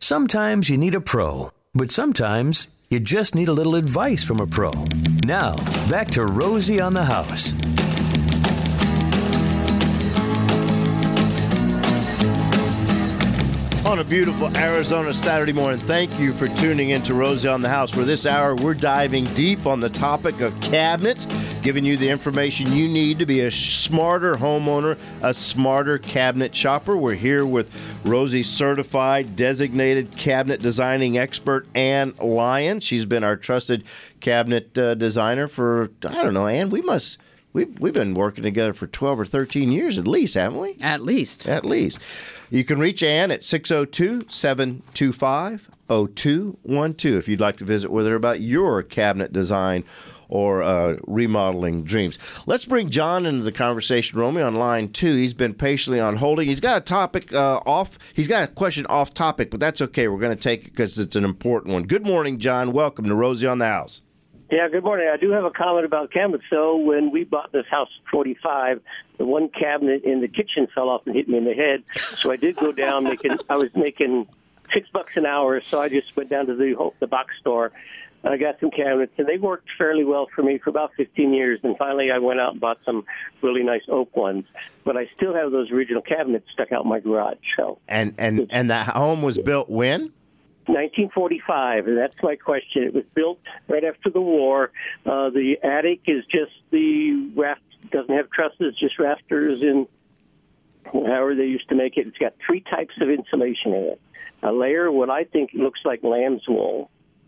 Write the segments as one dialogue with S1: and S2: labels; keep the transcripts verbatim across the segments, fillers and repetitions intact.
S1: Sometimes you need a pro, but sometimes you just need a little advice from a pro. Now, back to Rosie on the House.
S2: On a beautiful Arizona Saturday morning, thank you for tuning in to Rosie on the House, where this hour we're diving deep on the topic of cabinets, giving you the information you need to be a smarter homeowner, a smarter cabinet shopper. We're here with Rosie's certified designated cabinet designing expert, Ann Lyons. She's been our trusted cabinet uh, designer for, I don't know, Ann, we must... We've, we've been working together for twelve or thirteen years at least, haven't we?
S3: At least.
S2: At least. You can reach Ann at six oh two, seven two five, oh two one two if you'd like to visit with her about your cabinet design or uh, remodeling dreams. Let's bring John into the conversation. Romy on line two. He's been patiently on holding. He's got a topic uh, off. He's got a question off topic, but that's okay. We're going to take it because it's an important one. Good morning, John. Welcome to Rosie on the House.
S4: Yeah, good morning. I do have a comment about cabinets. So when we bought this house forty-five, the one cabinet in the kitchen fell off and hit me in the head. So I did go down making. I was making six bucks an hour, so I just went down to the the box store. And I got some cabinets, and they worked fairly well for me for about fifteen years. And finally, I went out and bought some really nice oak ones. But I still have those original cabinets stuck out in my garage. So
S2: and and and that home was built when?
S4: nineteen forty-five, and that's my question. It was built right after the war. Uh, the attic is just the raft, doesn't have trusses, just rafters and however they used to make it. It's got three types of insulation in it. A layer, what I think looks like lamb's wool,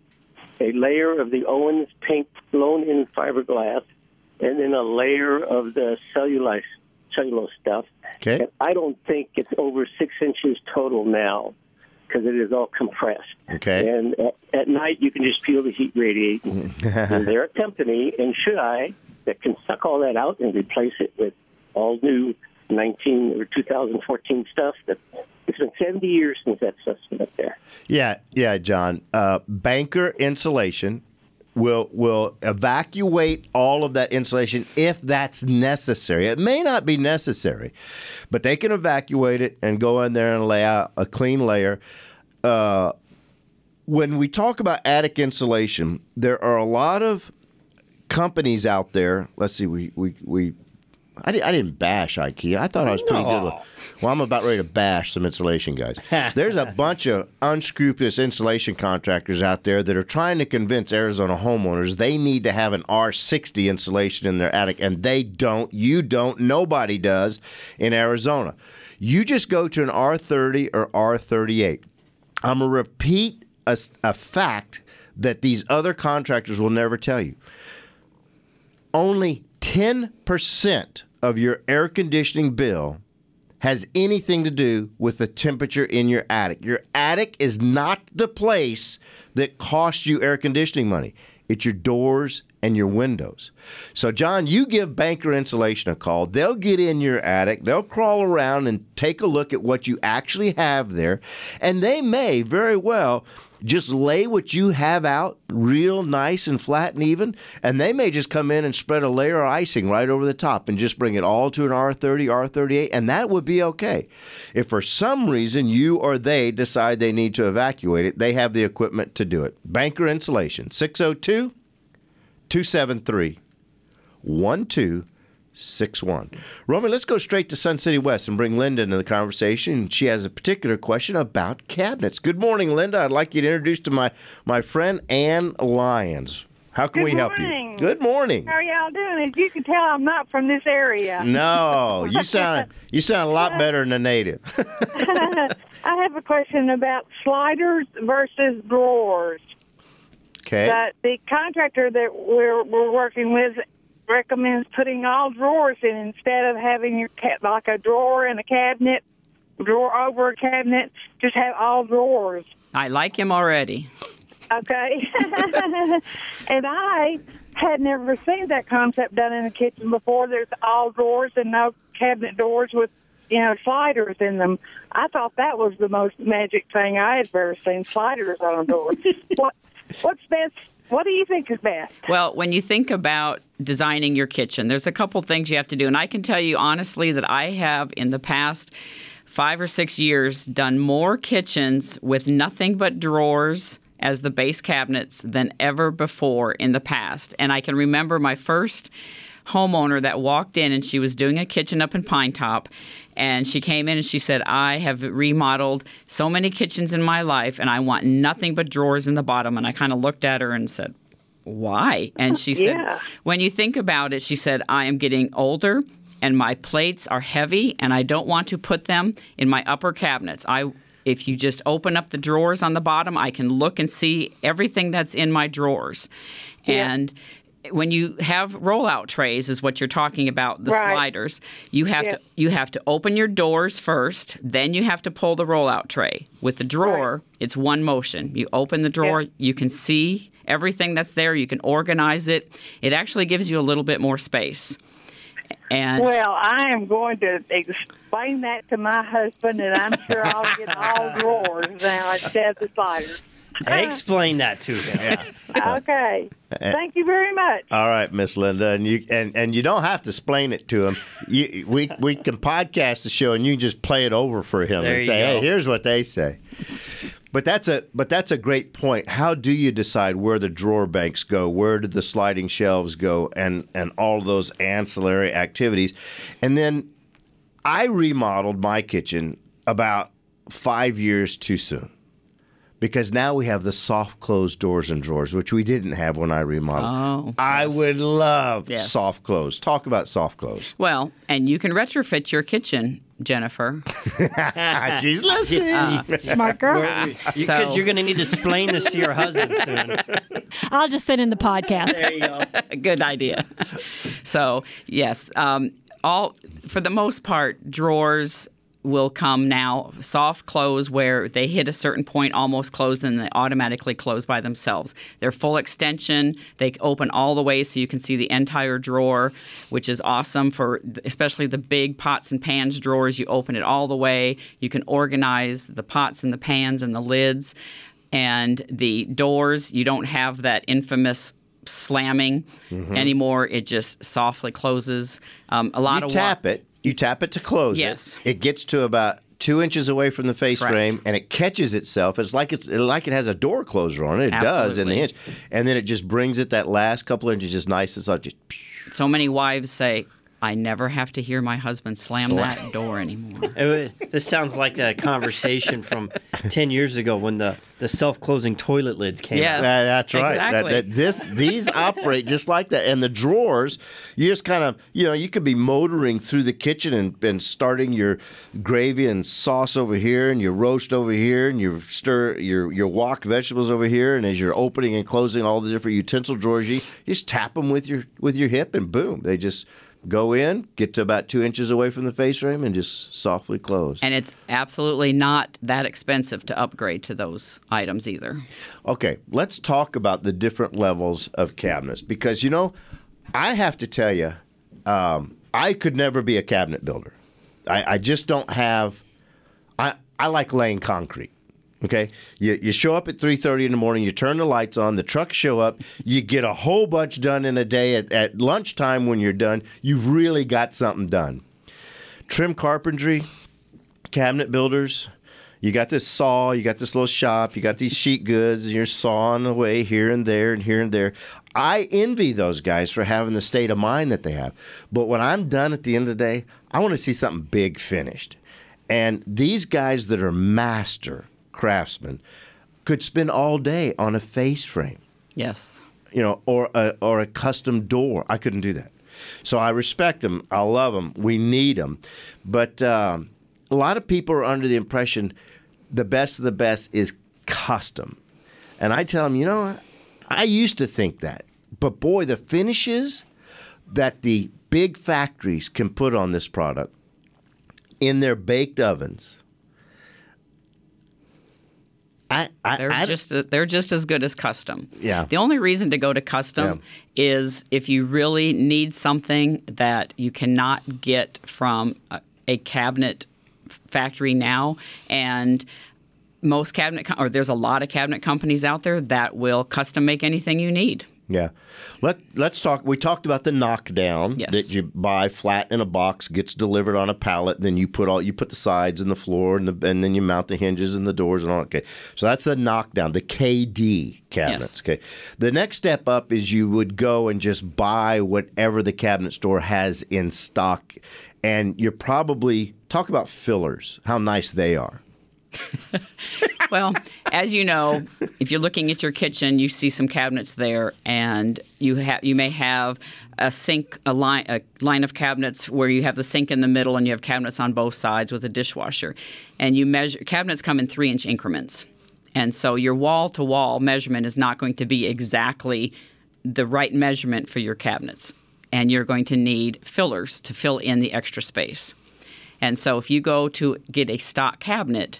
S4: a layer of the Owens paint blown-in fiberglass, and then a layer of the cellulose, cellulose stuff.
S2: Okay.
S4: And I don't think it's over six inches total now, because it is all compressed.
S2: Okay.
S4: And at, at night, you can just feel the heat radiating. And they're a company, and should I, that can suck all that out and replace it with all new nineteen or two thousand fourteen stuff. That it's been seventy years since that stuff's been up there.
S2: Yeah, yeah, John. Uh, Banker Insulation will will evacuate all of that insulation if that's necessary. It may not be necessary, but they can evacuate it and go in there and lay out a clean layer. Uh, when we talk about attic insulation, there are a lot of companies out there. Let's see, we we we. I, I didn't bash IKEA. I thought I was pretty
S3: No.
S2: good with. Well, I'm about ready to bash some insulation guys. There's a bunch of unscrupulous insulation contractors out there that are trying to convince Arizona homeowners they need to have an R sixty insulation in their attic, and they don't. You don't. Nobody does in Arizona. You just go to an R thirty or R thirty-eight. I'm going to repeat a, a fact that these other contractors will never tell you. Only ten percent of your air conditioning bill has anything to do with the temperature in your attic. Your attic is not the place that costs you air conditioning money. It's your doors and your windows. So, John, you give Banker Insulation a call. They'll get in your attic. They'll crawl around and take a look at what you actually have there. And they may very well just lay what you have out real nice and flat and even, and they may just come in and spread a layer of icing right over the top and just bring it all to an R thirty, R thirty-eight, and that would be okay. If for some reason you or they decide they need to evacuate it, they have the equipment to do it. Banker Insulation, six oh two, two seven three, one two six one. Romy, let's go straight to Sun City West and bring Linda into the conversation. She has a particular question about cabinets. Good morning, Linda. I'd like you to introduce to my, my friend Ann Lyons. How can
S5: Good
S2: we help
S5: morning.
S2: you? Good morning.
S5: How are y'all doing? As you can tell, I'm not from this area.
S2: No, you sound you sound a lot better than a native.
S5: I have a question about sliders versus drawers.
S2: Okay.
S5: That the contractor that we're we're working with recommends putting all drawers in instead of having your cat like a drawer in a cabinet, drawer over a cabinet. Just have all drawers.
S3: I like him already.
S5: Okay. And I had never seen that concept done in the kitchen before. There's all drawers and no cabinet doors with, you know, sliders in them. I thought that was the most magic thing I had ever seen, sliders on a door. what, what's best? What do you think is best?
S3: Well, when you think about designing your kitchen, there's a couple things you have to do. And I can tell you honestly that I have in the past five or six years, done more kitchens with nothing but drawers as the base cabinets than ever before in the past. And I can remember my first homeowner that walked in, and she was doing a kitchen up in Pine Top, and she came in and she said, I have remodeled so many kitchens in my life, and I want nothing but drawers in the bottom. And I kind of looked at her and said, why? And she said,
S5: Yeah.
S3: when you think about it, she said, I am getting older, and my plates are heavy, and I don't want to put them in my upper cabinets. I If you just open up the drawers on the bottom, I can look and see everything that's in my drawers.
S5: Yeah.
S3: And when you have rollout trays, is what you're talking about, the
S5: Right.
S3: sliders, you have
S5: Yeah.
S3: to you have to open your doors first, then you have to pull the rollout tray. With the drawer,
S5: Right.
S3: it's one motion. You open the drawer,
S5: Yeah.
S3: you can see everything that's there, you can organize it. It actually gives you a little bit more space. And
S5: Well, I am going to explain that to my husband, and I'm sure I'll get all drawers now instead of the sliders.
S6: Explain that to him.
S5: Okay. Thank you very much.
S2: All right, Miss Linda, and you and, and you don't have to explain it to him. You, we we can podcast the show, and you can just play it over for him
S6: There
S2: and
S6: you
S2: say,
S6: go.
S2: "Hey, here's what they say." But that's a but that's a great point. How do you decide where the drawer banks go? Where do the sliding shelves go? And and all those ancillary activities. And then I remodeled my kitchen about five years too soon. Because now we have the soft close doors and drawers, which we didn't have when I remodeled.
S3: Oh,
S2: I
S3: yes.
S2: would love
S3: Yes.
S2: soft close. Talk about soft close.
S3: well, and you can retrofit your kitchen, Jennifer.
S2: She's listening.
S7: Smart girl.
S6: Because
S3: So-
S6: you're going to need to explain this to your husband soon.
S7: I'll just sit in the podcast.
S6: There you go.
S3: Good idea. So, yes, um, all for the most part, drawers will come now soft close where they hit a certain point, almost close, and they automatically close by themselves. They're full extension. They open all the way so you can see the entire drawer, which is awesome for especially the big pots and pans drawers. You open it all the way. You can organize the pots and the pans and the lids. And the doors, you don't have that infamous slamming anymore. It just softly closes. Um, a lot
S2: You
S3: of
S2: tap
S3: wa-
S2: it. You tap it to close
S3: Yes.
S2: it. It gets to about two inches away from the face
S3: Correct.
S2: frame, and it catches itself. It's like it's like it has a door closer on it. It does in the
S3: Absolutely.
S2: hinge, and then it just brings it that last couple inches just nice and soft. Just
S3: So many wives say, I never have to hear my husband slam
S2: Slam.
S3: that door anymore.
S6: It wa- this sounds like a conversation from ten years ago when the, the self-closing toilet lids came
S3: Yes.
S6: out.
S2: That- that's right. That-
S3: Exactly.
S2: that- this these operate just like that. And the drawers, you just kind of, you know, you could be motoring through the kitchen and, and starting your gravy and sauce over here, and your roast over here, and your stir your your wok vegetables over here. And as you're opening and closing all the different utensil drawers, you, you just tap them with your with your hip, and boom, they just go in, get to about two inches away from the face frame, and just softly close.
S3: And it's absolutely not that expensive to upgrade to those items either.
S2: Okay, let's talk about the different levels of cabinets because, you know, I have to tell you, um, I could never be a cabinet builder. I, I just don't have. I I like laying concrete. Okay, you you show up at three thirty in the morning. You turn the lights on. The trucks show up. You get a whole bunch done in a day. At, at lunchtime, when you're done, you've really got something done. Trim carpentry, cabinet builders. You got this saw, you got this little shop, you got these sheet goods, and you're sawing away here and there and here and there. I envy those guys for having the state of mind that they have. But when I'm done at the end of the day, I want to see something big finished. And these guys that are master craftsmen could spend all day on a face frame,
S3: Yes.
S2: you know, or a, or a custom door. I couldn't do that. So I respect them. I love them. We need them. But um, a lot of people are under the impression the best of the best is custom. And I tell them, you know, I used to think that. But boy, the finishes that the big factories can put on this product in their baked ovens, I, I,
S3: They're
S2: I,
S3: just they're just as good as custom.
S2: Yeah.
S3: The only reason to go to custom is if you really need something that you cannot get from a, a cabinet f- factory now, and most cabinet com- or there's a lot of cabinet companies out there that will custom make anything you need.
S2: Yeah. Let, let's talk. We talked about the knockdown
S3: Yes.
S2: that you buy flat in a box, gets delivered on a pallet. Then you put all you put the sides and the floor, and, the, and then you mount the hinges and the doors and all. Okay. So that's the knockdown, the K D cabinets.
S3: Yes.
S2: Okay. The next step up is you would go and just buy whatever the cabinet store has in stock. And you're probably, talk about fillers, how nice they are.
S3: Well, as you know, if you're looking at your kitchen, you see some cabinets there, and you have you may have a sink, a line, a line of cabinets where you have the sink in the middle, and you have cabinets on both sides with a dishwasher, and you measure. Cabinets come in three-inch increments, and so your wall-to-wall measurement is not going to be exactly the right measurement for your cabinets, and you're going to need fillers to fill in the extra space. And so, if you go to get a stock cabinet,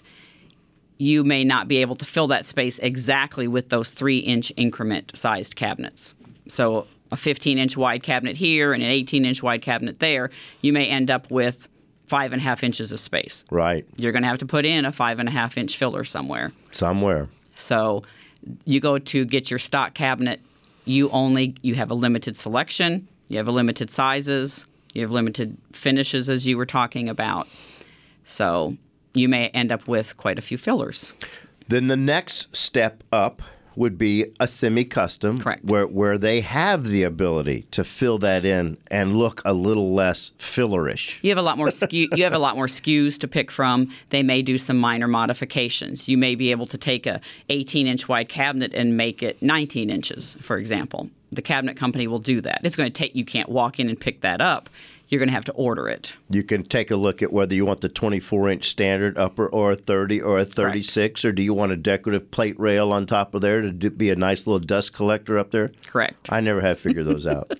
S3: you may not be able to fill that space exactly with those three-inch increment-sized cabinets. So a fifteen-inch wide cabinet here and an eighteen-inch wide cabinet there, you may end up with five and a half inches of space.
S2: Right.
S3: You're going to have to put in a five and a half inch filler somewhere.
S2: Somewhere.
S3: So you go to get your stock cabinet, you only you have a limited selection, you have a limited sizes, you have limited finishes, as you were talking about. So you may end up with quite a few fillers.
S2: Then the next step up would be a semi-custom,
S3: Correct.
S2: where where they have the ability to fill that in and look a little less fillerish.
S3: You have a lot more S K U, you have a lot more S K Us to pick from. They may do some minor modifications. You may be able to take a eighteen-inch wide cabinet and make it nineteen inches, for example. The cabinet company will do that. It's going to take you can't walk in and pick that up. You're going to have to order it.
S2: You can take a look at whether you want the twenty-four inch standard upper or a thirty or a thirty-six, Correct. Or do you want a decorative plate rail on top of there to do, be a nice little dust collector up there?
S3: Correct.
S2: I never have figured those out.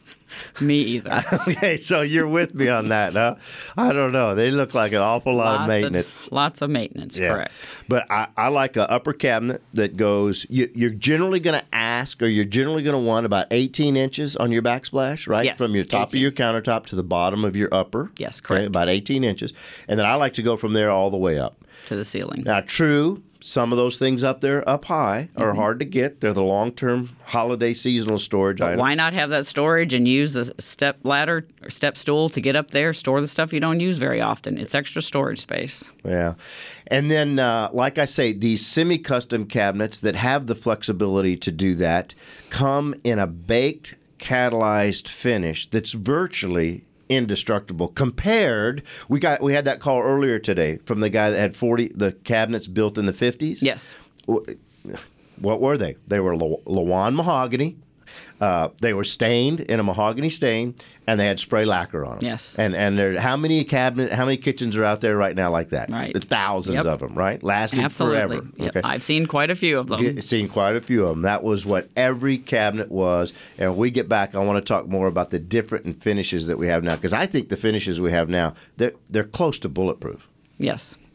S3: Me either.
S2: Okay, so you're with me on that, huh? I don't know. They look like an awful lot
S3: lots
S2: of maintenance.
S3: Of, lots of maintenance,
S2: Yeah.
S3: correct.
S2: But I, I like an upper cabinet that goes, you, you're generally going to ask, or you're generally going to want about eighteen inches on your backsplash, right?
S3: Yes,
S2: From your top
S3: eighteen.
S2: of your countertop to the bottom of your upper.
S3: Yes, correct.
S2: About eighteen inches. And then I like to go from there all the way up.
S3: To the ceiling.
S2: Now, true, some of those things up there, up high, are
S3: Mm-hmm.
S2: hard to get. They're the long-term holiday seasonal storage items.
S3: Why not have that storage and use a step ladder or step stool to get up there, store the stuff you don't use very often? It's extra storage space.
S2: Yeah. And then, uh, like I say, these semi-custom cabinets that have the flexibility to do that come in a baked, catalyzed finish that's virtually indestructible compared we got we had that call earlier today from the guy that had forty the cabinets built in the fifties.
S3: Yes.
S2: What were they? They were Law- Lawan mahogany. Uh, they were stained in a mahogany stain, and they had spray lacquer on them.
S3: Yes.
S2: And and there, how many cabinet, how many kitchens are out there right now like that?
S3: Right.
S2: Thousands
S3: Yep.
S2: of them, right? Lasting
S3: Absolutely.
S2: forever.
S3: Yep. I've seen quite a few of them.
S2: Get- seen quite a few of them. That was what every cabinet was. And when we get back, I want to talk more about the different finishes that we have now, because I think the finishes we have now, they're they're close to bulletproof.
S3: Yes.